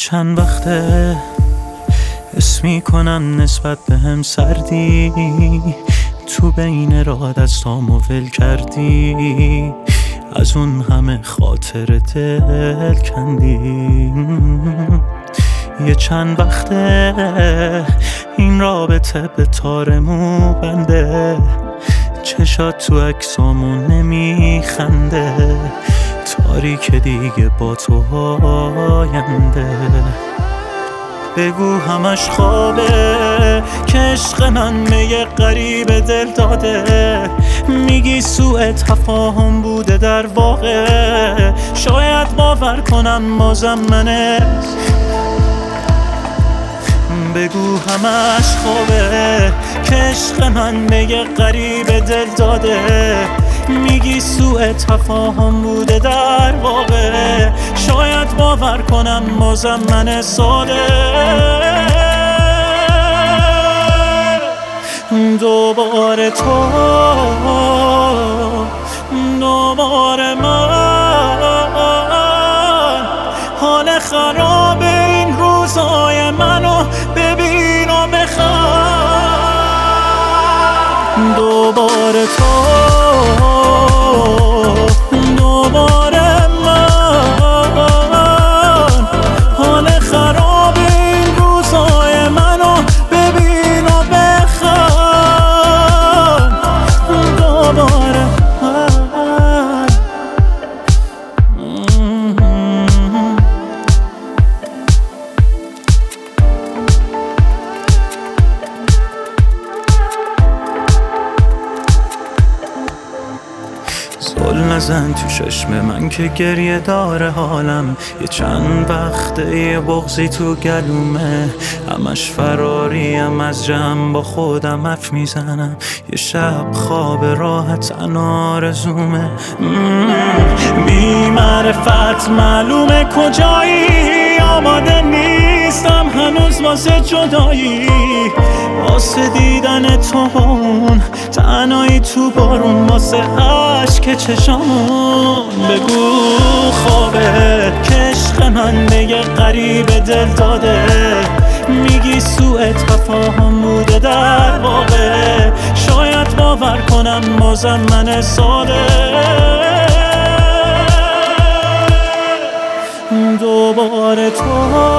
چند وقته حس میکنم نسبت به هم سردی، تو بین راه دستامو ول کردی، از اون همه خاطر دل کندی. یه چند وقته این رابطه به تار مو بنده، چشات تو عکسامون نمیخنده، تاریک دیگه با تو آینده. بگو همش خوابه که عشق من به یه غریب دل داده، میگی سوء تفاهم بوده در واقع، شاید باور کنم بازم منه. بگو همش خوابه که عشق من به یه غریب دل داده، میگی سوء تفاهم بوده در واقع، شاید باور کنم بازم من ساده. دوباره تو، دوباره من، حال خراب این روزای منو ببین و بخند. دوباره تو، دوباره من، حال خراب این روزای منو ببین و بخند. دوباره زل نزن تو چشم من که گریه داره حالم، یه چند وقته یه بغضی تو گلومه، همش فراریم از جمع با خودم حرف میزنم، یه شب خواب راحت آرزومه. بی معرفت معلومه کجایی، آماده نیستم هنوز واسه جدایی، واسه دیدن تو اون تنهایی تو بارون، واسه عشق چشامون. بگو خوابه که عشق من به یه غریب دل داده، میگی سوء تفاهم بوده در واقع، شاید باور کنم بازم من ساده. دوباره تو،